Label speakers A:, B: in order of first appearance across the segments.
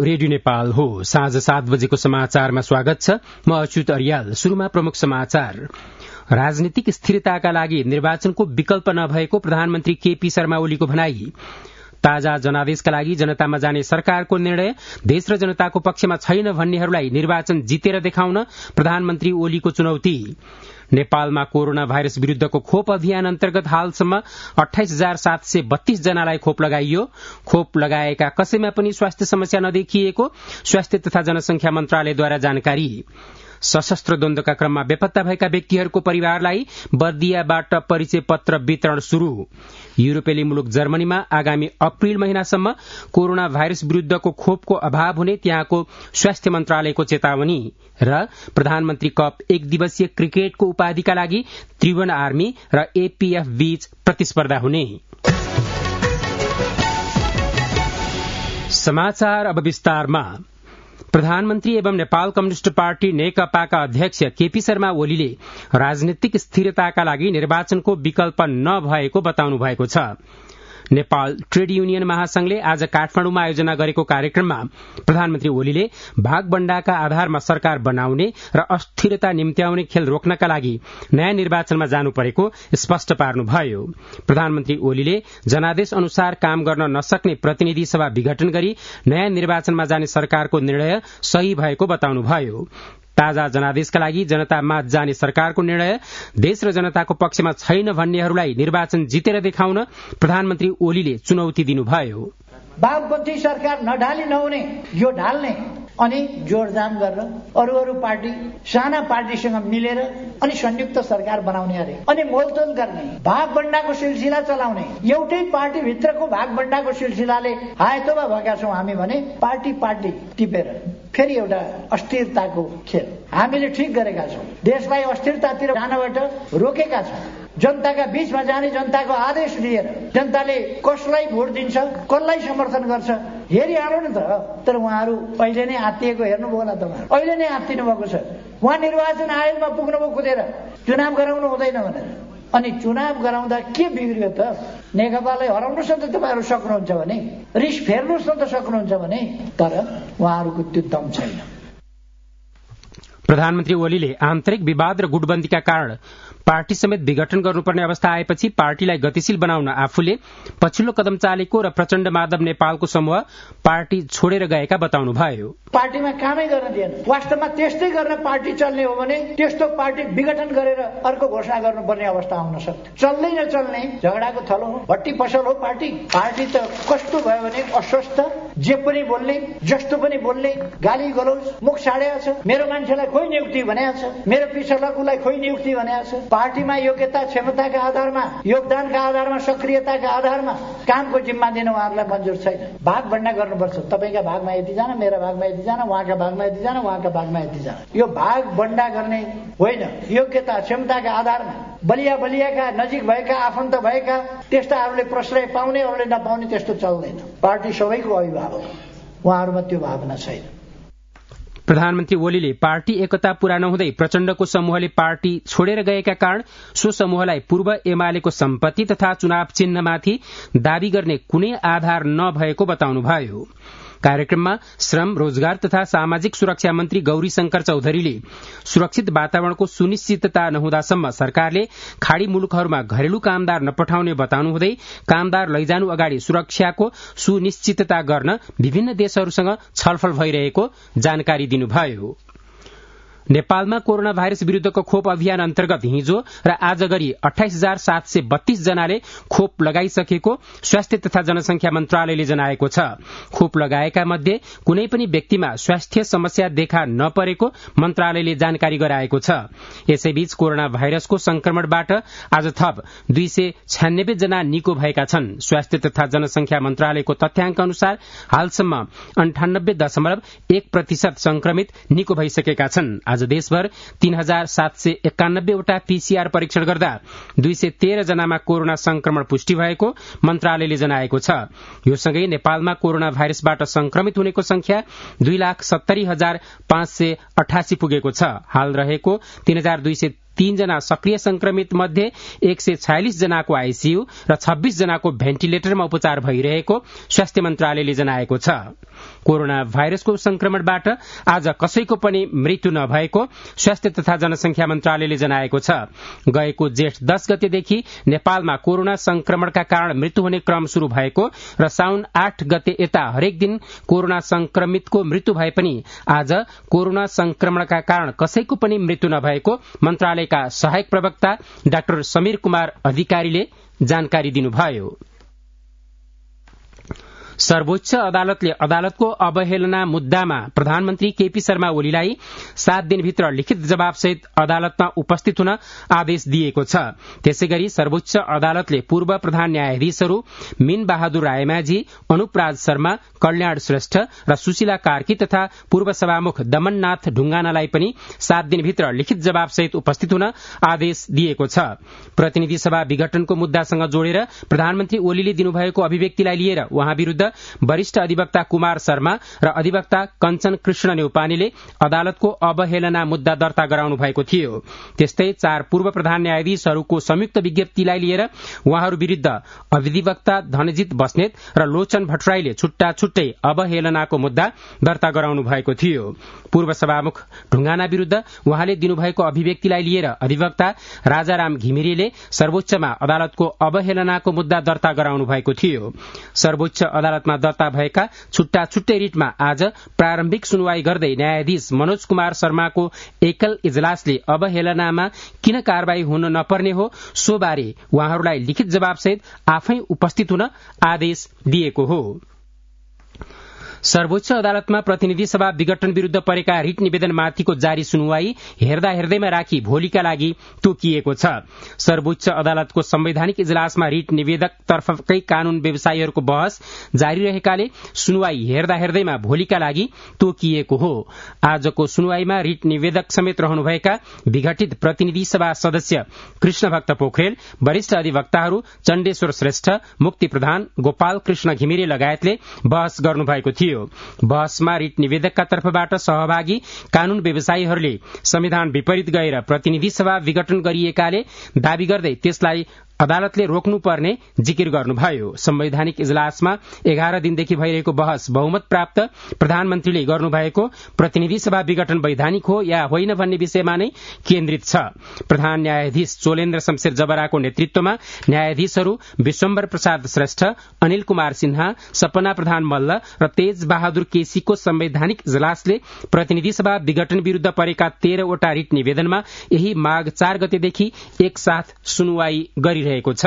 A: Radio Nepal हो। साँझ 7 बजेको समाचारमा स्वागत छ। म अच्युत अर्याल। शुरूमा प्रमुख समाचार। राजनीतिक स्थिरताका लागि निर्वाचनको विकल्प नभएको प्रधानमन्त्री केपी शर्मा ओलीको भनाई। ताजा जनादेशका लागि जनतामा जाने सरकारको निर्णय देश र जनताको पक्षमा छैन भन्नेहरूलाई निर्वाचन जितेर देखाउन प्रधानमन्त्री ओलीको चुनौती। नेपालमा कोरोना भाइरस विरूद्धको खोप अभियान अन्तर्गत हालसम्म 28,732 जनालाई खोप लगाइयो। खोप लगाएका कसैमा पनि स्वास्थ्य समस्या नदेखिएको स्वास्थ्य तथा जनसंख्या मन्त्रालयद्वारा जानकारी। सशस्त्र द्वन्द्वका क्रममा बेपत्ता भएका व्यक्तिहरूको परिवारलाई बर्दियाबाट परिचय पत्र वितरण शुरू। युरोपेली मुलुक जर्मनीमा आगामी अप्रिल महिनासम्म कोरोना भाइरस विरूद्धको खोपको अभाव हुने त्यहाँको स्वास्थ्य मन्त्रालयको चेतावनी। र प्रधानमन्त्री कप 1 दिवसीय क्रिकेटको उपाधिका लागि त्रिभुवन आर्मी र एपीएफ बीच प्रतिस्पर्धा हुने। समाचार अब विस्तारमा। प्रधानमन्त्री एवं नेपाल कम्युनिष्ट पार्टी नेकपाका अध्यक्ष केपी शर्मा ओलीले राजनीतिक स्थिरताका लागि निर्वाचनको विकल्प नभएको बताउनु भएको छ। नेपाल ट्रेड युनियन महासंघले आज काठमाडौँमा आयोजना गरेको कार्यक्रममा प्रधानमन्त्री ओलीले भागबण्डाका आधारमा सरकार बनाउने र अस्थिरता निम्त्याउने खेल रोक्नका लागि नयाँ निर्वाचनमा जानु परेको स्पष्ट पार्नुभयो। प्रधानमन्त्री ओलीले जनादेश अनुसार काम गर्न नसक्ने प्रतिनिधि सभा विघटन गरी नयाँ निर्वाचनमा जाने सरकारको निर्णय सही भएको बताउनुभयो। ताजा जनादेशका लागि जनतामा जाने सरकारको निर्णय देश र जनताको पक्षमा छैन भन्नेहरूलाई निर्वाचन जितेर देखाउन प्रधानमन्त्री ओलीले चुनौती दिनुभयो।
B: वामपन्थी सरकार नढाली नहुने यो ढाल्ने अनि जोडजाम गरेर अरू पार्टी साना पार्टीसँग मिलेर अनि संयुक्त सरकार बनाउने अरे अनि मोलतोल गर्ने भागबण्डाको सिलसिला चलाउने एउटै पार्टी भित्रको भागबण्डाको सिलसिलाले हायतोबा भएका छौं हामी भने पार्टी टिपेर फेरि एउटा अस्थिरताको खेल हामीले ठीक गरेका छौं। देशलाई अस्थिरतातिर जानबाट रोकेका छौं। जनताका बीचमा जाने जनताको आदेश लिएर जनताले कसलाई भोट दिन्छ कसलाई समर्थन गर्छ हेरिहाल्नु नि त। तर उहाँहरू अहिले नै आत्तिएको हेर्नुभयो होला तपाईहरु। अहिले नै आत्तिनु भएको छ। उहाँ निर्वाचन आयोगमा पुग्नुभयो कुदेर चुनाव गराउनु हुँदैन भनेर। अनि चुनाव गराउँदा के बिग्रियो त? नेकपालाई हराउनुस् न त तपाईहरु सक्नुहुन्छ भने, रिस फेर्नुस् न त सक्नुहुन्छ भने, तर उहाँहरूको त्यो दम छैन।
A: प्रधानमन्त्री ओलीले आन्तरिक विवाद र गुटबन्दीका कारण पार्टी समेत विघटन गर्नुपर्ने अवस्था आएपछि पार्टीलाई गतिशील बनाउन आफूले पछिल्लो कदम चालेको र प्रचण्ड माधव नेपालको समूह पार्टी छोडेर गएका बताउनुभयो।
B: पार्टीमा कामै गर्न दिएन। वास्तवमा त्यस्तै गर्न पार्टी चल्ने हो भने त्यस्तो पार्टी विघटन गरेर अर्को घोषणा गर्नुपर्ने अवस्था आउन सक्छ। चल्दै नचल्ने झगडाको थलो हो, भट्टी पसल हो पार्टी। पार्टी त कस्तो भयो भने अस्वस्थ, जे पनि बोल्ने, जस्तो पनि बोल्ने, गाली गलौज, मुख छाडेको छ। मेरो मान्छेलाई खोइ नियुक्ति भनेको छ, मेरो पिछलाकोलाई खोइ नियुक्ति भनेको छ। पार्टीमा योग्यता क्षमताका आधारमा, योगदानका आधारमा, सक्रियताका आधारमा कामको जिम्मा दिन उहाँहरूलाई मन्जुर छैन। भागभण्डा गर्नुपर्छ। तपाईका भागमा यति जान, मेरा भागमा यति जान, उहाँका भागमा यति जान, उहाँका भागमा यति जान। यो भागभण्डा गर्ने होइन। योग्यता क्षमताका आधारमा बलियाका नजिक भएका आफन्त भएका त्यस्ताहरूले प्रश्रय पाउने, अरूले नपाउने त्यस्तो चल्दैन। पार्टी सबैको अभिभावक, उहाँहरूमा त्यो भावना छैन।
A: प्रधानमन्त्री ओलीले पार्टी एकता पूरा नहुँदै प्रचण्डको समूहले पार्टी छोडेर गएका कारण सो समूहलाई पूर्व एमालेको सम्पत्ति तथा चुनाव चिन्हमाथि दावी गर्ने कुनै आधार नभएको बताउनुभयो। कार्यक्रममा श्रम, रोजगार तथा सामाजिक सुरक्षा मन्त्री गौरी शंकर चौधरीले सुरक्षित वातावरणको सुनिश्चितता नहुँदासम्म सरकारले खाड़ी मुलुकहरूमा घरेलु कामदार नपठाउने बताउनु हुँदै कामदार लैजानु अगाडि सुरक्षाको सुनिश्चितता गर्न विभिन्न देशहरूसँग छलफल भइरहेको जानकारी दिनुभयो। नेपालमा कोरोना भाइरस विरूद्धको खोप अभियान अन्तर्गत हिजो र आज गरी 28,732 जनाले खोप लगाइसकेको स्वास्थ्य तथा जनसंख्या मन्त्रालयले जनाएको छ। खोप लगाएका मध्ये कुनै पनि व्यक्तिमा स्वास्थ्य समस्या देखा नपरेको मन्त्रालयले जानकारी गराएको छ। यसैबीच कोरोना भाइरसको संक्रमणबाट आज थप 296 जना निको भएका छन्। स्वास्थ्य तथा जनसंख्या मन्त्रालयको तथ्याङ्क अनुसार हालसम्म 98.1% संक्रमित निको भइसकेका छन्। आज देशभर 3,791 वटा पीसीआर परीक्षण गर्दा 213 जनामा कोरोना संक्रमण पुष्टि भएको मन्त्रालयले जनाएको छ। यो सँगै नेपालमा कोरोना भाइरसबाट संक्रमित हुनेको संख्या 2,70,588 पुगेको छ। हाल रहेको 3,213 3 जना सक्रिय संक्रमित मध्ये 146 जनाको आईसीयू र 26 जनाको भेन्टिलेटरमा उपचार भइरहेको स्वास्थ्य मन्त्रालयले जनाएको छ। कोरोना भाइरसको संक्रमणबाट आज कसैको पनि मृत्यु नभएको स्वास्थ्य तथा जनसंख्या मन्त्रालयले जनाएको छ। गएको जेठ 10 गतेदेखि नेपालमा कोरोना संक्रमणका कारण मृत्यु हुने क्रम शुरू भएको र साउन 8 गते यता हरेक दिन कोरोना संक्रमितको मृत्यु भए पनि आज कोरोना संक्रमणका कारण कसैको पनि मृत्यु नभएको मन्त्रालयका सहायक प्रवक्ता डाक्टर समीर कुमार अधिकारीले जानकारी दिनुभयो। सर्वोच्च अदालतले अदालतको अवहेलना मुद्दामा प्रधानमन्त्री केपी शर्मा ओलीलाई 7 दिनभित्र लिखित जवाबसहित अदालतमा उपस्थित हुन आदेश दिएको छ। त्यसैगरी सर्वोच्च अदालतले पूर्व प्रधान न्यायाधीशहरू मीन बहादुर रायमाझी, अनुप राज शर्मा, कल्याण श्रेष्ठ र सुशीला कार्की तथा पूर्व सभामुख दमननाथ ढुंगानालाई पनि 7 दिनभित्र लिखित जवाबसहित उपस्थित हुन आदेश दिएको छ। प्रतिनिधि सभा विघटनको मुद्दासँग जोडेर प्रधानमन्त्री ओलीले दिनुभएको अभिव्यक्तिलाई लिएर उहाँ विरूद्ध वरिष्ठ अधिवक्ता कुमार शर्मा र अधिवक्ता कञ्चन कृष्ण न्यौपानेले अदालतको अवहेलना मुद्दा दर्ता गराउनु भएको थियो। त्यस्तै 4 पूर्व प्रधान न्यायाधीशहरूको संयुक्त विज्ञप्तिलाई लिएर उहाँहरू विरूद्ध अधिवक्ता धनजित बस्नेत र लोचन भट्टराईले छुट्टा छुट्टै अवहेलनाको मुद्दा दर्ता गराउनु भएको थियो। पूर्व सभामुख ढुंगाना विरूद्ध उहाँले दिनुभएको अभिव्यक्तिलाई लिएर अधिवक्ता राजाराम घिमिरेले सर्वोच्चमा अदालतको अवहेलनाको मुद्दा दर्ता गराउनु भएको थियो। सर्वोच्च अदालतमा दर्ता भएका छुट्टा छुट्टै रिटमा आज प्रारम्भिक सुनवाई गर्दै न्यायाधीश मनोज कुमार शर्माको एकल इजलासले अवहेलनामा किन कारवाही हुन नपर्ने हो सो बारे उहाँहरूलाई लिखित जवाबसहित आफै उपस्थित हुन आदेश दिएको हो। सर्वोच्च अदालतमा प्रतिनिधि सभा विघटन विरूद्ध परेका रिट निवेदनमाथिको जारी सुनवाई हेर्दा हेर्दैमा राखी भोलिका लागि तोकिएको छ। सर्वोच्च अदालतको संवैधानिक इजलासमा रिट निवेदक तर्फकै कानून व्यवसायीहरूको बहस जारी रहेकाले सुनवाई हेर्दा हेर्दैमा भोलिका लागि तोकिएको हो। आजको सुनवाईमा रिट निवेदक समेत रहनुभएका विघटित प्रतिनिधि सभा सदस्य कृष्णभक्त पोखरेल, वरिष्ठ अधिवक्ताहरू चण्डेश्वर श्रेष्ठ, मुक्ति प्रधान, गोपाल कृष्ण घिमिरे लगायतले बहस गर्नुभएको थियो। बहसमा रिट निवेदकका तर्फबाट सहभागी कानून व्यवसायीहरूले संविधान विपरीत गएर प्रतिनिधि सभा विघटन गरिएकाले दावी गर्दै त्यसलाई अदालतले रोक्नुपर्ने जिकिर गर्नुभयो। संवैधानिक इजलासमा 11 दिनदेखि भइरहेको बहस बहुमत प्राप्त प्रधानमन्त्रीले गर्नुभएको प्रतिनिधि सभा विघटन वैधानिक हो या होइन भन्ने विषयमा नै केन्द्रित छ। प्रधान न्यायाधीश चोलेन्द्र शमशेर जबराको नेतृत्वमा न्यायाधीशहरू विश्वम्भर प्रसाद श्रेष्ठ, अनिल कुमार सिन्हा, सपना प्रधान मल्ल र तेज बहादुर केसीको संवैधानिक इजलासले प्रतिनिधि सभा विघटन विरूद्ध परेका 13 वटा रिट निवेदनमा यही माघ 4 गतेदेखि एकसाथ सुनवाई गरिरहेको छ।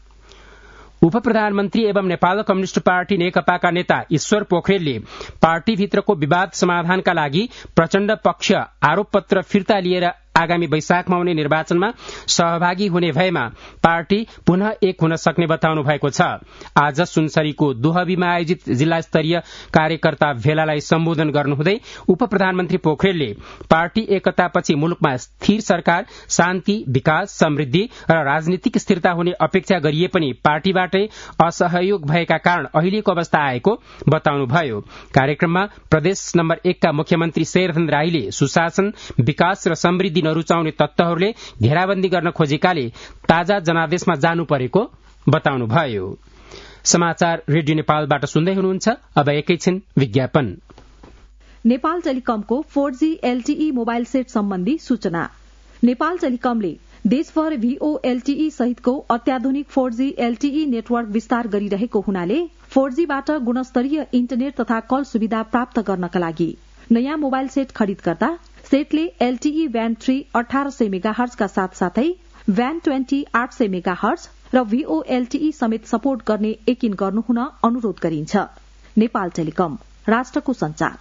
A: उप प्रधानमन्त्री एवं नेपाल कम्युनिष्ट पार्टी नेकपाका नेता ईश्वर पोखरेलले पार्टीभित्रको विवाद समाधानका लागि प्रचण्ड पक्ष आरोप पत्र फिर्ता लिएर आगामी वैशाखमा हुने निर्वाचनमा सहभागी हुने भएमा पार्टी पुनः एक हुन सक्ने बताउनु भएको छ। आज सुनसरीको दुहबीमा आयोजित जिल्ला स्तरीय कार्यकर्ता भेलालाई सम्बोधन गर्नुहुँदै उप प्रधानमन्त्री पोखरेलले पार्टी एकतापछि मुलुकमा स्थिर सरकार, शान्ति, विकास, समृद्धि र राजनीतिक स्थिरता हुने अपेक्षा गरिए पनि पार्टीबाटै असहयोग भएका कारण अहिलेको अवस्था आएको बताउनुभयो। कार्यक्रममा प्रदेश नम्बर 1 का मुख्यमन्त्री शेरधन राईले सुशासन, विकास र समृद्धि नरुचाउने तत्त्वहरूले घेराबन्दी गर्न खोजेकाले ताजा जनादेशमा जानु परेको बताउनुभयो। समाचार रेडियो नेपालबाट सुन्दै हुनुहुन्छ। अब एकैछिन विज्ञापन।
C: नेपाल टेलिकमको 4G LTE मोबाइल सेट सम्बन्धी सूचना। नेपाल टेलिकमले देशभर VOLTE सहितको अत्याधुनिक 4G LTE नेटवर्क विस्तार गरिरहेको हुनाले 4Gबाट गुणस्तरीय इन्टरनेट तथा कल सुविधा प्राप्त गर्नका लागि नयाँ मोबाइल सेट खरिद गर्दा सेटले LTE ब्यान्ड 3 1800 मेगाहर्ज का साथसाथै ब्यान्ड 20 800 मेगाहर्ज र VOLTE समेत सपोर्ट गर्ने यकिन गर्नुहुन अनुरोध गरिन्छ। नेपाल टेलिकम, राष्ट्रको संचार।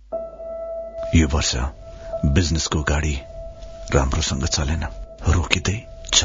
D: यो वर्ष बिजनेसको गाडी राम्रोसँग चलेन, रोकिँदै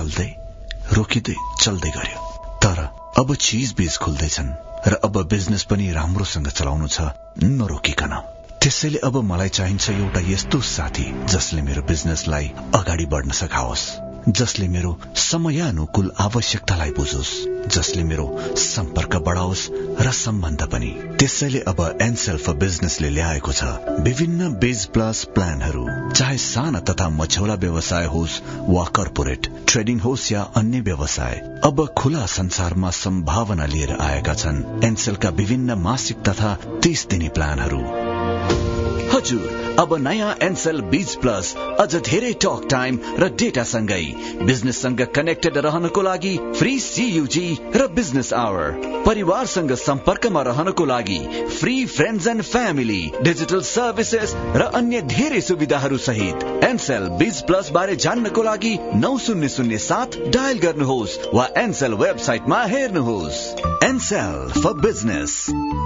D: चल्दै गर्यो। तर अब चीज बीज खुल्दैछन् र अब बिजनेस पनि राम्रोसँग चलाउनु छ, नरोकिकन। त्यसैले अब मलाई चाहिन्छ एउटा यस्तो साथी जसले मेरो बिजनेसलाई अगाडि बढ्न सघाओस्, जसले मेरो समयानुकूल आवश्यकतालाई बुझोस्, जसले मेरो सम्पर्क बढाओस् र सम्बन्ध पनि। त्यसैले अब एनसेल फर बिजनेसले ल्याएको छ विभिन्न बिज प्लस प्लानहरू। चाहे साना तथा मझौला व्यवसाय होस् वा कर्पोरेट ट्रेडिङ होस् या अन्य व्यवसाय, अब खुला संसारमा सम्भावना लिएर आएका छन् एनसेलका विभिन्न मासिक तथा 30 दिने प्लानहरू। हजुर, अब नयाँ एनसेल बीज प्लस अझ धेरै टक टाइम र डेटा सँगै बिजनेससँग कनेक्टेड रहनको लागि फ्री CUG र बिजनेस आवर, परिवारसँग सम्पर्कमा रहनको लागि free friends and family, digital services र अन्य धेरै सुविधाहरू सहित एनसेल बीज प्लस बारे जान्नको लागि 9007 डायल गर्नुहोस् वा एनसेल वेबसाइटमा हेर्नुहोस्। Ncell for business.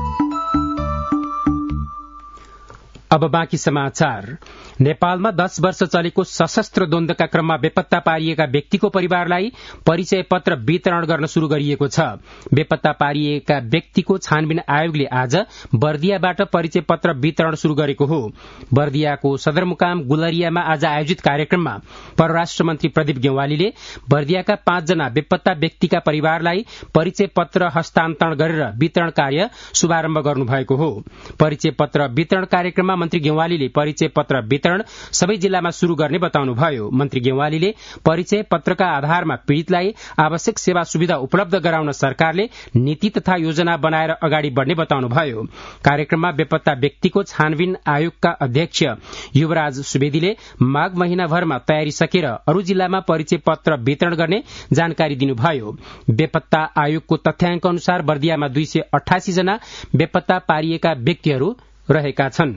A: अब बाँकी समाचार। नेपालमा 10 वर्ष चलेको सशस्त्र द्वन्द्वका क्रममा बेपत्ता पारिएका व्यक्तिको परिवारलाई परिचय पत्र वितरण गर्न शुरू गरिएको छ। बेपत्ता पारिएका व्यक्तिको छानबिन आयोगले आज बर्दियाबाट परिचय पत्र वितरण शुरू गरेको हो। बर्दियाको सदरमुकाम गुलरियामा आज आयोजित कार्यक्रममा परराष्ट्र मन्त्री प्रदीप गेवालीले बर्दियाका 5 जना बेपत्ता व्यक्तिका परिवारलाई परिचय पत्र हस्तान्तरण गरेर वितरण कार्य शुभारम्भ गर्नुभएको हो। परिचय पत्र वितरण कार्यक्रममा मन्त्री गेवालीले परिचय पत्र वितरण सबै जिल्लामा शुरू गर्ने बताउनुभयो। मन्त्री गेवालीले परिचय पत्रका आधारमा पीड़ितलाई आवश्यक सेवा सुविधा उपलब्ध गराउन सरकारले नीति तथा योजना बनाएर अगाडि बढ्ने बताउनुभयो। कार्यक्रममा बेपत्ता व्यक्तिको छानबिन आयोगका अध्यक्ष युवराज सुवेदीले माघ महिनाभरमा तयारी सकेर अरू जिल्लामा परिचय पत्र वितरण गर्ने जानकारी दिनुभयो। बेपत्ता आयोगको तथ्याङ्क अनुसार बर्दियामा 288 जना बेपत्ता पारिएका व्यक्तिहरू रहेका छन्।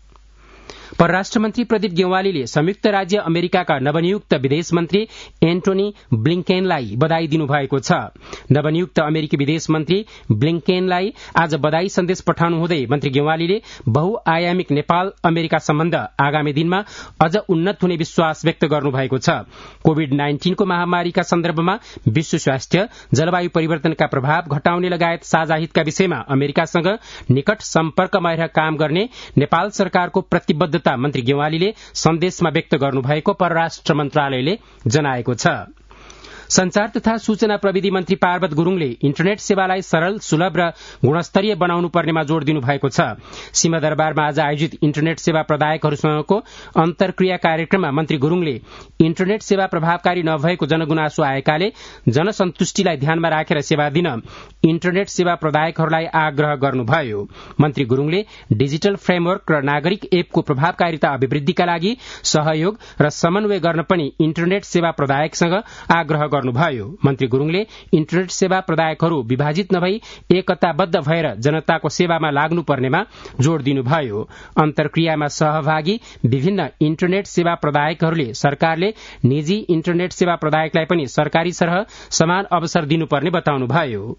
A: परराष्ट्र मन्त्री प्रदीप गेवालीले संयुक्त राज्य अमेरिकाका नवनियुक्त विदेश मन्त्री एन्टोनी ब्लिंकेनलाई बधाई दिनुभएको छ। नवनियुक्त अमेरिकी विदेश मन्त्री ब्लिंकेनलाई आज बधाई सन्देश पठाउनुहुँदै मन्त्री गेवालीले बहुआयामिक नेपाल अमेरिका सम्बन्ध आगामी दिनमा अझ उन्नत हुने विश्वास व्यक्त गर्नुभएको छ। कोविड-19 को महामारीका सन्दर्भमा विश्व स्वास्थ्य, जलवायु परिवर्तनका प्रभाव घटाउने लगायत साझा हितका विषयमा अमेरिकासँग निकट सम्पर्कमा रहेर काम गर्ने नेपाल सरकारको प्रतिबद्धता मन्त्री गेवालीले सन्देशमा व्यक्त गर्नुभएको परराष्ट्र मन्त्रालयले जनाएको छ। संचार तथा सूचना प्रविधि मन्त्री पार्वत गुरूङले इन्टरनेट सेवालाई सरल, सुलभ र गुणस्तरीय बनाउनु पर्नेमा जोड़ दिनुभएको छ। सिंहदरबारमा आज आयोजित इन्टरनेट सेवा प्रदायकहरूसँगको अन्तर्क्रिया कार्यक्रममा मन्त्री गुरूङले इन्टरनेट सेवा प्रभावकारी नभएको जनगुनासो आएकाले जनसन्तुष्टिलाई ध्यानमा राखेर सेवा दिन इन्टरनेट सेवा प्रदायकहरूलाई आग्रह गर्नुभयो। मन्त्री गुरूङले डिजिटल फ्रेमवर्क र नागरिक एपको प्रभावकारिता अभिवृद्धिका लागि सहयोग र समन्वय गर्न पनि इन्टरनेट सेवा प्रदायकसँग आग्रह गर्नुभयो। मन्त्री गुरूङले इन्टरनेट सेवा प्रदायकहरू विभाजित नभई एकताबद्ध भएर जनताको सेवामा लाग्नु पर्नेमा जोड़ दिनुभयो। अन्तर्क्रियामा सहभागी विभिन्न इन्टरनेट सेवा प्रदायकहरूले सरकारले निजी इन्टरनेट सेवा प्रदायकलाई पनि सरकारी सरह समान अवसर दिनुपर्ने बताउनुभयो।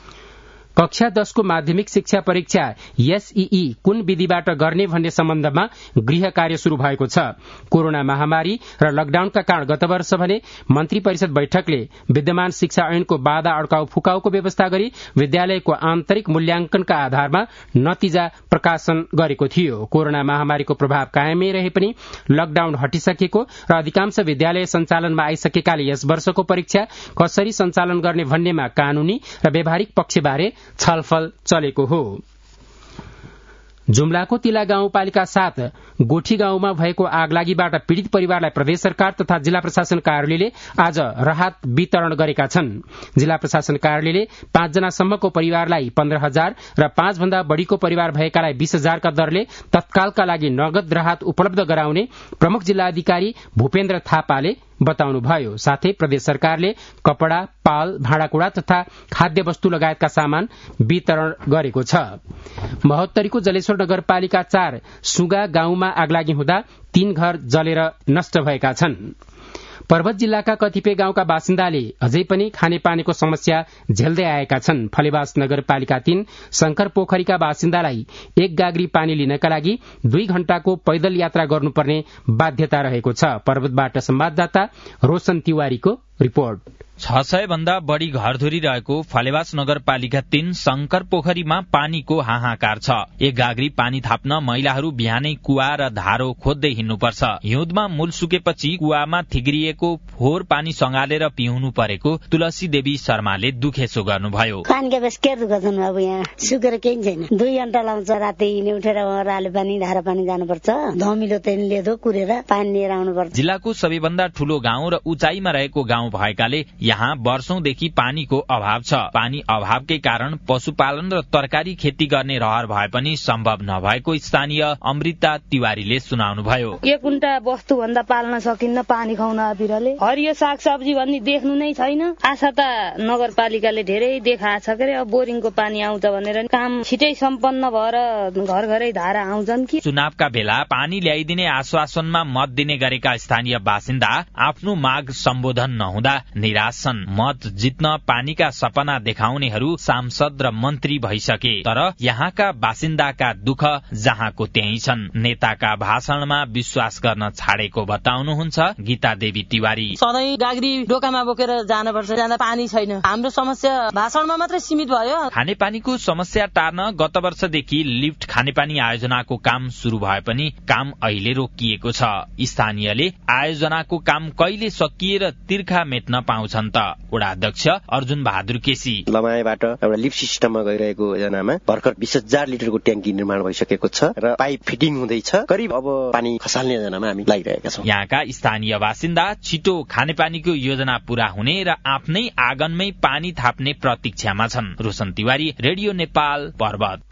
A: कक्षा 10 को माध्यमिक शिक्षा परीक्षा एसईई कुन विधिबाट गर्ने भन्ने सम्बन्धमा गृह कार्य शुरू भएको छ। कोरोना महामारी र लकडाउनका कारण गत वर्ष भने मन्त्री परिषद बैठकले विद्यमान शिक्षा ऐनको बाधा अड्काउ फुकाउको व्यवस्था गरी विद्यालयको आन्तरिक मूल्याङ्कनका आधारमा नतिजा प्रकाशन गरेको थियो। कोरोना महामारीको प्रभाव कायमै रहे पनि लकडाउन हटिसकेको र अधिकांश विद्यालय सञ्चालनमा आइसकेकाले यस वर्षको परीक्षा कसरी सञ्चालन गर्ने भन्नेमा कानूनी र व्यावहारिक पक्षबारे छलफल चलेको हो। जुम्लाको तिला गाउँपालिका 7 गोठी गाउँमा भएको आगलागीबाट पीड़ित परिवारलाई प्रदेश सरकार तथा जिल्ला प्रशासन कार्यालयले आज राहत वितरण गरेका छन्। जिल्ला प्रशासन कार्यालयले 5 जनासम्मको परिवारलाई 15,000 र 5 भन्दा बढ़ीको परिवार भएकालाई 20,000 का दरले तत्कालका लागि नगद राहत उपलब्ध गराउने प्रमुख जिल्ला अधिकारी भूपेन्द्र थापाले बताउनुभयो। साथै प्रदेश सरकारले कपड़ा, पाल, भाँडाकुड़ा तथा खाद्य वस्तु लगायतका सामान वितरण गरेको छ। महोत्तरीको जलेश्वर नगरपालिका 4 सुगा गाउँमा आगलागी हुँदा 3 घर जलेर नष्ट भएका छन्। पर्वत जिल्लाका कतिपय गाउँका बासिन्दाले अझै पनि खानेपानीको समस्या झेल्दै आएका छन्। फलेवास नगरपालिका 3 शंकर पोखरीका बासिन्दालाई 1 गाग्री पानी लिनका लागि 2 घण्टाको पैदल यात्रा गर्नुपर्ने बाध्यता रहेको छ। पर्वतबाट संवाददाता रोशन तिवारीको रिपोर्ट।
E: 600 भन्दा बढ़ी घरधुरी रहेको फलेवास नगरपालिका 3 शंकर पोखरीमा पानीको हाहाकार छ। एक गाग्री पानी थाप्न महिलाहरू बिहानै कुवा र धारो खोज्दै हिँड्नुपर्छ। हिउँदमा मूल सुकेपछि कुवामा थिग्रिएको फोहोर पानी सँगालेर पिउनु परेको तुलसी देवी शर्माले दुखेसो गर्नुभयो।
F: पानीको बेस के दुःख छन् अब यहाँ सुकेर केही छैन। 2 घण्टा लाग्छ राति उठेर राले पानी धारा पानी जानुपर्छ। धमिलो तेल लेदो कुरेर पानी लिएर आउनुपर्छ।
E: जिल्लाको सबैभन्दा ठूलो गाउँ र उचाइमा रहेको गाउँ भएकाले यहाँ वर्षौंदेखि पानीको अभाव छ। पानी अभावकै कारण पशुपालन र तरकारी खेती गर्ने रहर भए पनि सम्भव नभएको स्थानीय अमृता तिवारीले सुनाउनुभयो।
G: 1 कुन्टा वस्तु भन्दा पाल्न सकिन्न पानी खुवाउन बिरले। हरियो सागसब्जी भन्ने देख्नु नै छैन। आशा त नगरपालिकाले धेरै देखाछ के अब बोरिङको पानी आउँछ भनेर काम छिटै सम्पन्न भएर घर घरै धारा आउँछन् कि।
E: चुनावका बेला पानी ल्याइदिने आश्वासनमा मत दिने गरेका स्थानीय बासिन्दा आफ्नो माग सम्बोधन नहुँदा निराश छन्। मत जित्न पानीका सपना देखाउनेहरू सांसद र मन्त्री भइसके तर यहाँका बासिन्दाका दुःख जहाँको त्यही छन्। नेताका भाषणमा विश्वास गर्न छाडेको बताउनुहुन्छ गीता देवी तिवारी।
H: सधैँ गाग्री डोकामा बोकेर जानुपर्छ, जाँदा पानी छैन। हाम्रो समस्या भाषणमा मात्रै सीमित भयो।
E: खानेपानीको समस्या टार्न गत वर्षदेखि लिफ्ट खानेपानी आयोजनाको काम शुरू भए पनि काम अहिले रोकिएको छ। स्थानीयले आयोजनाको काम कहिले सकिएर तिर्खा मेट्न पाउँछन् त। वडा अध्यक्ष अर्जुन बहादुर केसी
I: लमाईबाट एउटा लिफ्ट सिस्टममा गइरहेको योजनामा भर्खर 20,000 लिटरको ट्याङ्की निर्माण भइसकेको छ र पाइप फिटिङ हुँदैछ। करिब अब पानी खसाल्ने योजनामा हामी लागिरहेका छौं।
E: यहाँका स्थानीय बासिन्दा छिटो खानेपानीको योजना पूरा हुने र आफ्नै आँगनमै पानी थाप्ने प्रतीक्षामा छन्। रोशन तिवारी, रेडियो नेपाल, पर्वत।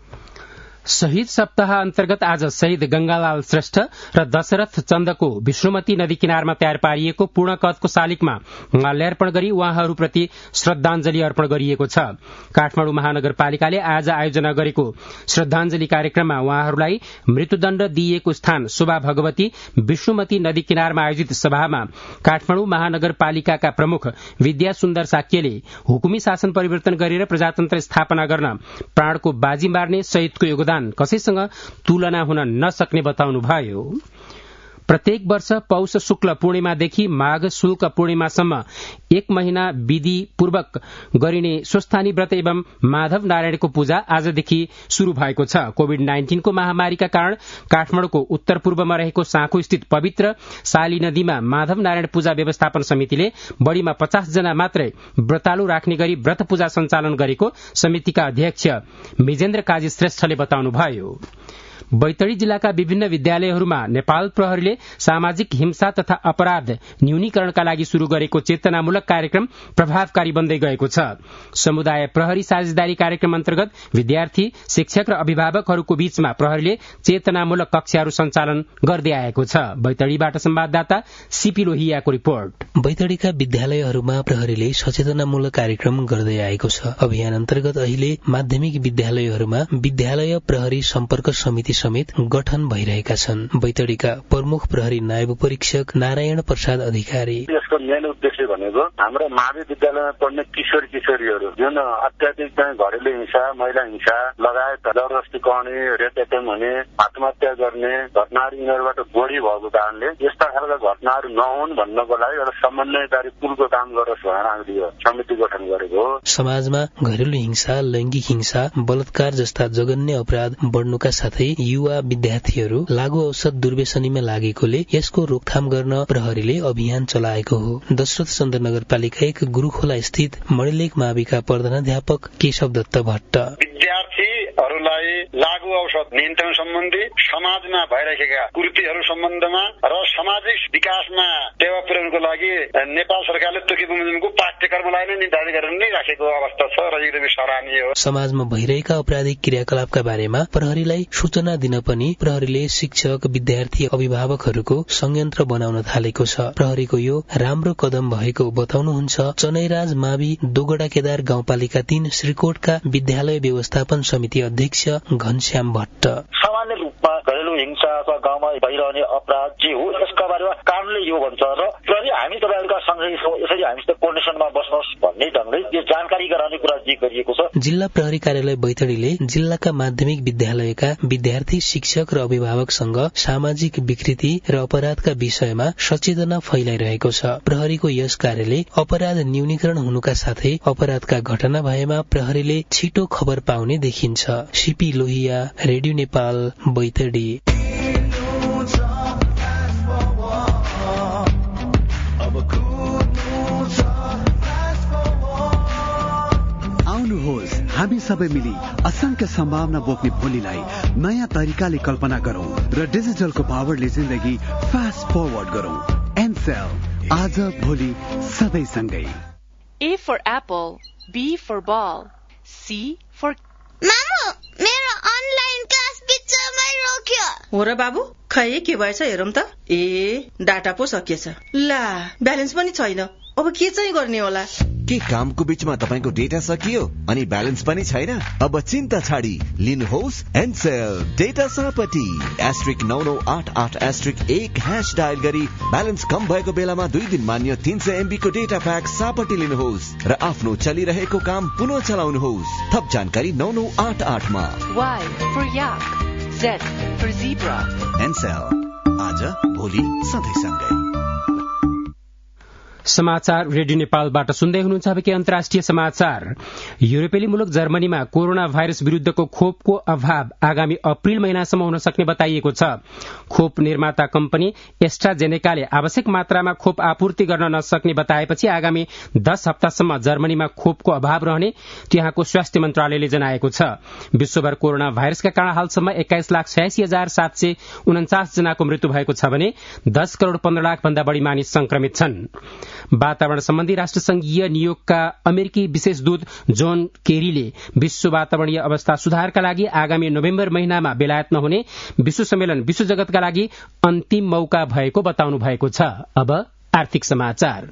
A: शहीद सप्ताह अन्तर्गत आज शहीद गंगालाल श्रेष्ठ र दशरथ चन्दको विष्णुमती नदी किनारमा तयार पारिएको पूर्ण कदको शालिगमा माल्यार्पण गरी उहाँहरूप्रति श्रद्धाञ्जली अर्पण गरिएको छ। काठमाडौँ महानगरपालिकाले आज आयोजना गरेको श्रद्धाञ्जली कार्यक्रममा उहाँहरूलाई मृत्युदण्ड दिइएको स्थान शोभा भगवती विष्णुमती नदी किनारमा आयोजित सभामा काठमाडौँ महानगरपालिकाका प्रमुख विद्या सुन्दर साक्यले हुकुमी शासन परिवर्तन गरेर प्रजातन्त्र स्थापना गर्न प्राणको बाजी मार्ने शहीदको योगदान कसैसँग तुलना हुन नसक्ने बताउनुभयो। प्रत्येक वर्ष पौष शुक्ल पूर्णिमादेखि माघ शुल्क पूर्णिमासम्म 1 महिना विधिपूर्वक गरिने स्वस्थानी व्रत एवं माधव नारायणको पूजा आजदेखि शुरू भएको छ। कोविड-19 को महामारीका कारण काठमाडौँको उत्तर पूर्वमा रहेको साँखो स्थित पवित्र साली नदीमा माधव नारायण पूजा व्यवस्थापन समितिले बढ़ीमा 50 जना मात्रै व्रतालु राख्ने गरी व्रत पूजा सञ्चालन गरेको समितिका अध्यक्ष मिजेन्द्र काजी श्रेष्ठले बताउनुभयो। बैतडी जिल्लाका विभिन्न विद्यालयहरूमा नेपाल प्रहरीले सामाजिक हिंसा तथा अपराध न्यूनीकरणका लागि शुरू गरेको चेतनामूलक कार्यक्रम प्रभावकारी बन्दै गएको छ। समुदाय प्रहरी साझेदारी कार्यक्रम अन्तर्गत विद्यार्थी, शिक्षक र अभिभावकहरूको बीचमा प्रहरीले चेतनामूलक कक्षाहरू सञ्चालन गर्दै आएको छ। बैतडीबाट संवाददाता सीपी लोहियाको रिपोर्ट।
J: बैतडीका विद्यालयहरूमा प्रहरीले सचेतनामूलक कार्यक्रम गर्दै आएको छ। अभियान अन्तर्गत अहिले माध्यमिक विद्यालयहरूमा विद्यालय प्रहरी सम्पर्क समिति समेत गठन भइरहेका छन्। बैतडीका प्रमुख प्रहरी नायब परीक्षक नारायण प्रसाद अधिकारी
K: यसको मेन उद्देश्य भनेको हाम्रो मावि विद्यालयमा पढ्ने किशोर किशोरीहरू जुन अत्याधिक चाहिँ घरेलु हिंसा, महिला हिंसा लगायत जबरजस्ती गर्ने, रेप एटेम्प हुने, आत्महत्या गर्ने घटनाहरू यिनीहरूबाट बढी भएको कारणले यस्ता खालका घटनाहरू नहुन् भन्नको लागि एउटा समन्वयकारी पुलको काम गरोस् भनेर हामीले यो समिति गठन गरेको हो।
J: समाजमा घरेलु हिंसा, लैंगिक हिंसा, बलात्कार जस्ता जघन्य अपराध बढ्नुका साथै युवा विद्यार्थीहरू लागू औषध दुर्व्यसनीमा लागेकोले यसको रोकथाम गर्न प्रहरीले अभियान चलाएको हो। दशरथ चन्द नगरपालिका 1 गुरूखोला स्थित मणिलेक माविका प्रधानाध्यापक केशव दत्त भट्ट
K: विद्यार्थीहरूलाई लागू औषध नियन्त्रण सम्बन्धी समाजमा भइरहेका कुरीतिहरू सम्बन्धमा र सामाजिक विकासमा टेवा पुर्याउनको लागि नेपाल सरकारले तोकी बमोजिमको पाठ्यक्रमलाई नै निर्धारित गरेर नै राखेको अवस्था छ र एकदमै सराहनीय हो।
J: समाजमा भइरहेका आपराधिक क्रियाकलापका बारेमा प्रहरीलाई सूचना दिन पनि प्रहरीले शिक्षक, विद्यार्थी, अभिभावकहरूको संयन्त्र बनाउन थालेको छ। प्रहरीको यो राम्रो कदम भएको बताउनुहुन्छ चनैराज मावि दोगडा केदार गाउँपालिका 3 श्रीकोटका विद्यालय व्यवस्थापन समिति अध्यक्ष घनश्याम भट्ट।
K: सामान्य रूपमा घरेलु हिंसा अथवा गाउँमा भइरहने अपराध जे हो यसका बारेमा कानूनले यो भन्छ र प्रहरी हामी तपाईहरुका सँगै छौं, यसरी हामीसित कोर्डिनेसनमा बस्नुहोस् भन्ने
L: सही ढंगले यो जानकारी गराउने कुरा जे गरिएको छ।
J: जिल्ला प्रहरी कार्यालय बैतडीले जिल्लाका माध्यमिक विद्यालयका विद्यार्थी, शिक्षक र अभिभावकसँग सामाजिक विकृति र अपराधका विषयमा सचेतना फैलाइरहेको छ। प्रहरीको यस कार्यले अपराध न्यूनीकरण हुनुका साथै अपराधका घटना भएमा प्रहरीले छिटो खबर पाउने देखिन्छ। सीपी लोहिया, रेडियो नेपाल, बैतडी।
M: आउनुहोस् हामी सबै मिली असंख्य सम्भावना बोक्ने भोलिलाई नयाँ तरिकाले कल्पना गरौं र डिजिटलको पावरले जिन्दगी फास्ट फरवर्ड गरौं। एनसेल, आज भोलि सबै सँगै।
N: A for apple, B for ball, C for
O: मामु, मेरो अनलाइन क्लास बिचमै रोक्यो।
P: हो र बाबु, खै के भएछ हेरौं त। ए, डाटा पो सकिएछ। ला, ब्यालेन्स पनि छैन। अब के चाहिँ गर्ने होला?
D: के कामको बीचमा तपाईको डेटा सकियो अनि ब्यालेन्स पनि छैन? अब चिन्ता छाडी लिनुहोस् एनसेल डेटा सापटी *9988*1 डायल गरी ब्यालेन्स कम भएको बेलामा 2 दिन मान्य 300 MB को डेटा प्याक सापटी लिनुहोस् र आफ्नो चलिरहेको काम पुनः चलाउनुहोस्। थप जानकारी 9988 मा।
N: Y for yak, Z for zebra.
D: Ncell, आज भोलि सधैँ सँगै।
A: समाचार रेडियो नेपालबाट सुन्दै हुनुहुन्छ। अब के अन्तर्राष्ट्रिय समाचार। युरोपेली मुलुक जर्मनीमा कोरोना भाइरस विरूद्धको खोपको अभाव आगामी अप्रिल महिनासम्म हुन सक्ने बताइएको छ। खोप निर्माता कम्पनी एस्ट्राजेनेकाले आवश्यक मात्रामा खोप आपूर्ति गर्न नसक्ने बताएपछि आगामी 10 हप्तासम्म जर्मनीमा खोपको अभाव रहने त्यहाँको स्वास्थ्य मन्त्रालयले जनाएको छ। विश्वभर कोरोना भाइरसका कारण हालसम्म 21,86,749 जनाको मृत्यु भएको छ भने 10 करोड़ 15 लाख भन्दा बढ़ी मानिस संक्रमित छन्। वातावरण सम्बन्धी राष्ट्रसंघीय नियोगका अमेरिकी विशेष दूत जोन केरीले विश्व वातावरणीय अवस्था सुधारका लागि आगामी नोभेम्बर महिनामा बेलायतमा हुने विश्व सम्मेलन विश्व जगतका लागि अन्तिम मौका भएको बताउनु भएको छ। अब आर्थिक समाचार।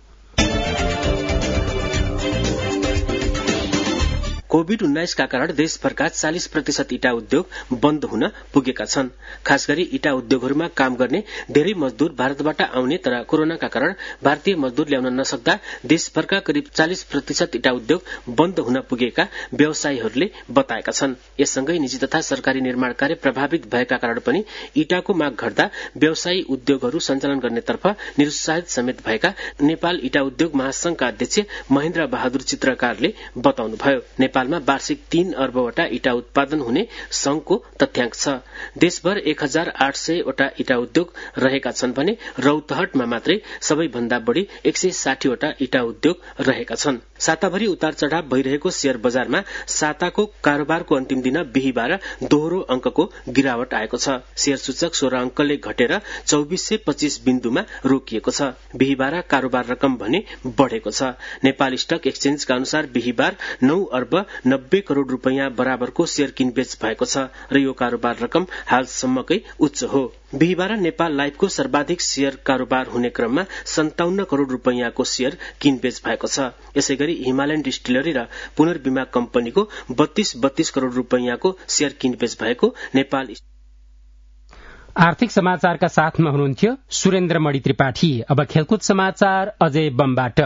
Q: कोभिड-19 का कारण देशभरका 40% इटा उद्योग बन्द हुन पुगेका छन्। खास गरी इटा उद्योगहरूमा काम गर्ने धेरै मजदूर भारतबाट आउने तर कोरोनाका कारण भारतीय मजदूर ल्याउन नसक्दा देशभरका करिब 40% इटा उद्योग बन्द हुन पुगेका व्यवसायीहरूले बताएका छन्। यससँगै निजी तथा सरकारी निर्माण कार्य प्रभावित भएका कारण पनि इटाको माग घट्दा व्यवसायी उद्योगहरू सञ्चालन गर्नेतर्फ निरुत्साहित समेत भएका नेपाल इटा उद्योग महासंघका अध्यक्ष महेन्द्र बहादुर चित्रकारले बताउनुभयो। नेपालमा वार्षिक 3 अर्बवटा इटा उत्पादन हुने संघको तथ्याङ्क छ। देशभर 1800 वटा इटा उद्योग रहेका छन् भने रौतहटमा मात्रै सबैभन्दा बढ़ी 160 वटा इटा उद्योग रहेका छन्। साताभरि उतार चढ़ाव भइरहेको शेयर बजारमा साताको कारोबारको अन्तिम दिन बिहीबार दोहोरो अंकको गिरावट आएको छ। शेयर सूचक 16 अंकले घटेर 2425 बिन्दुमा रोकिएको छ। बिहीबार कारोबार रकम भने बढ़ेको छ। नेपाल स्टक एक्सचेन्जका अनुसार बिहीबार 9 अर्ब 90 करोड़ रूपैयाँ बराबरको शेयर किनबेच भएको छ र यो कारोबार रकम हालसम्मकै उच्च हो। बिहीबार नेपाल लाइफको सर्वाधिक शेयर कारोबार हुने क्रममा 57 करोड़ रूपैयाँको शेयर किनबेच भएको छ। यसैगरी हिमालयन डिस्टिलरी र पुनर्बिमा कम्पनीको 32 करोड़ रूपैयाँको शेयर किनबेच भएको नेपाल।
A: आर्थिक समाचारका साथमा हुनुहुन्थ्यो सुरेन्द्र मणि त्रिपाठी। अब खेलकुद समाचार अजय बमबाट।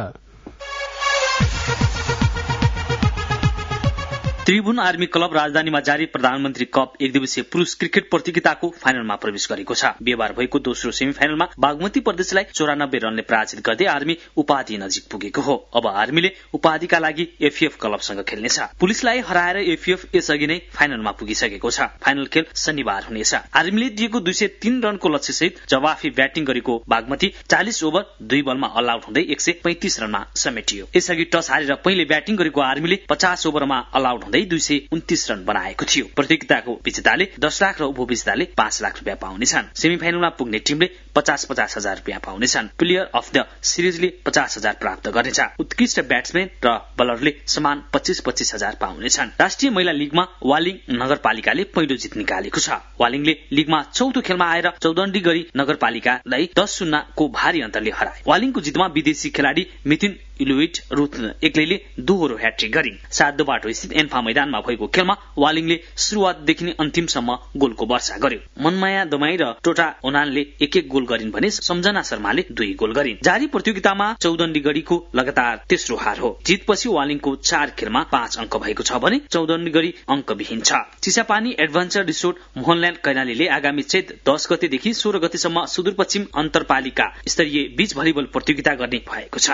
R: त्रिभुवन आर्मी क्लब राजधानीमा जारी प्रधानमन्त्री कप एकदिवसीय पुरूष क्रिकेट प्रतियोगिताको फाइनलमा प्रवेश गरेको छ। बिहीबार भएको दोस्रो सेमिफाइनलमा बागमती प्रदेशलाई 94 रनले पराजित गर्दै आर्मी उपाधि नजिक पुगेको हो। अब आर्मीले उपाधिका लागि एफएफ क्लबसँग खेल्नेछ। पुलिसलाई हराएर एफएफ यसअघि नै फाइनलमा पुगिसकेको छ। फाइनल खेल शनिबार हुनेछ। आर्मीले दिएको 203 रनको लक्ष्यसहित जवाफी ब्याटिङ गरेको बागमती 40 ओभर 2 बलमा अल आउट हुँदै 135 रनमा समेटियो। यसअघि टस हारेर पहिले ब्याटिङ गरेको आर्मीले 50 ओभरमा अल आउट हुँदै 229 रन बनाएको थियो। प्रतियोगिताको विजेताले 10 लाख र उपविजेताले 5 लाख रुपियाँ पाउनेछन्। सेमिफाइनलमा पुग्ने टिमले 50-50 हजार रुपियाँ पाउनेछन्। प्लेयर अफ द सिरिजले 50 हजार प्राप्त गर्नेछ। उत्कृष्ट ब्याट्सम्यान र बलरले समान 25-25 हजार पाउनेछन्। राष्ट्रिय महिला लीगमा वालिङ नगरपालिकाले पहिलो जित निकालेको छ। वालिङले लीगमा चौथो खेलमा आएर चौदण्डी गरी नगरपालिकालाई 10-0 को भारी अन्तरले हराए। वालिङको जितमा विदेशी खेलाडी मिथुन इलुइट रुथ एक्लैले दोहोरो ह्याट्रिक गरिन्। सातो बाटो स्थित एन्फा मैदानमा भएको खेलमा वालिङले सुरुवातदेखि नै अन्तिमसम्म गोलको वर्षा गर्यो। मनमाया दमाई र टोटा ओनानले एक गोल गरिन् भने सम्झना शर्माले 2 गोल गरिन्। जारी प्रतियोगितामा चौदण्डीगढीको लगातार तेस्रो हार हो। जितपछि वालिङको 4 खेलमा 5 अङ्क भएको छ भने चौदण्डीगढी अङ्कविहीन छ। चिसापानी एडभेन्चर रिसोर्ट मोहनल्यान्ड कैलालीले आगामी चैत 10 गतेदेखि 16 गतेसम्म सुदूरपश्चिम अन्तरपालिका स्तरीय बीच भलिबल प्रतियोगिता गर्ने भएको छ।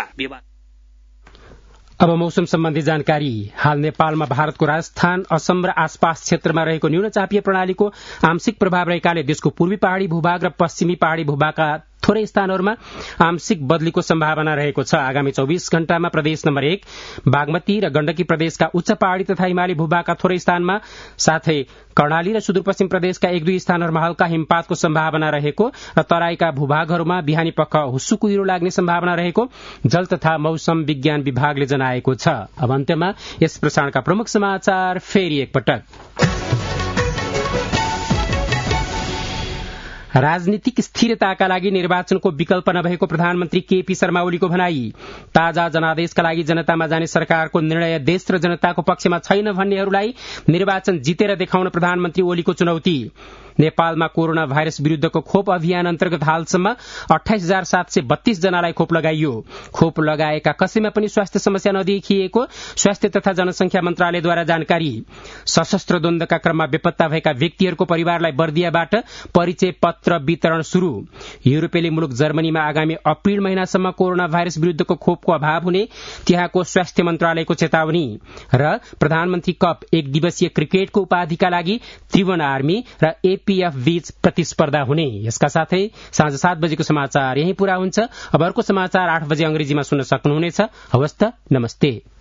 A: अब मौसम सम्बन्धी जानकारी। हाल नेपालमा भारतको राजस्थान, असम र आसपास क्षेत्रमा रहेको न्यूनचापीय प्रणालीको आंशिक प्रभाव रहेकाले देशको पूर्वी पहाड़ी भूभाग र पश्चिमी पहाड़ी भूभागका थोरै स्थानहरूमा आंशिक बदलीको सम्भावना रहेको छ। आगामी 24 घण्टामा प्रदेश नम्बर 1 बागमती र गण्डकी प्रदेशका उच्च पहाड़ी तथा हिमाली भूभागका थोरै स्थानमा साथै कर्णाली र सुदूरपश्चिम प्रदेशका 1-2 स्थानहरूमा हल्का हिमपातको सम्भावना रहेको र तराईका भूभागहरूमा बिहानी पख हुस्सु कुहिरो लाग्ने सम्भावना रहेको जल तथा मौसम विज्ञान विभागले जनाएको छ। अब अन्त्यमा यस प्रसारणका प्रमुख समाचार फेरि एकपटक। राजनीतिक स्थिरताका लागि निर्वाचनको विकल्प नभएको प्रधानमन्त्री केपी शर्मा ओलीको भनाई। ताजा जनादेशका लागि जनतामा जाने सरकारको निर्णय देश र जनताको पक्षमा छैन भन्नेहरूलाई निर्वाचन जितेर देखाउन प्रधानमन्त्री ओलीको चुनौती। नेपालमा कोरोना भाइरस विरूद्धको खोप अभियान अन्तर्गत हालसम्म 28,732 जनालाई खोप लगाइयो। खोप लगाएका कसैमा पनि स्वास्थ्य समस्या नदेखिएको स्वास्थ्य तथा जनसंख्या मन्त्रालयद्वारा जानकारी। सशस्त्र द्वन्द्वका क्रममा बेपत्ता भएका व्यक्तिहरूको परिवारलाई बर्दियाबाट परिचय पत्र वितरण शुरू। युरोपेली मुलुक जर्मनीमा आगामी अप्रिल महिनासम्म कोरोना भाइरस विरूद्धको खोपको अभाव हुने त्यहाँको स्वास्थ्य मन्त्रालयको चेतावनी। र प्रधानमन्त्री कप 1 दिवसीय क्रिकेटको उपाधिका लागि त्रिभुवन आर्मी र एपीएफ बीच प्रतिस्पर्धा हुने। यसका साथै साँझ 7 बजेको समाचार यही पूरा हुन्छ। अब अर्को समाचार 8 बजे अंग्रेजीमा सुन्न सक्नुहुनेछ। हवस् त, नमस्ते।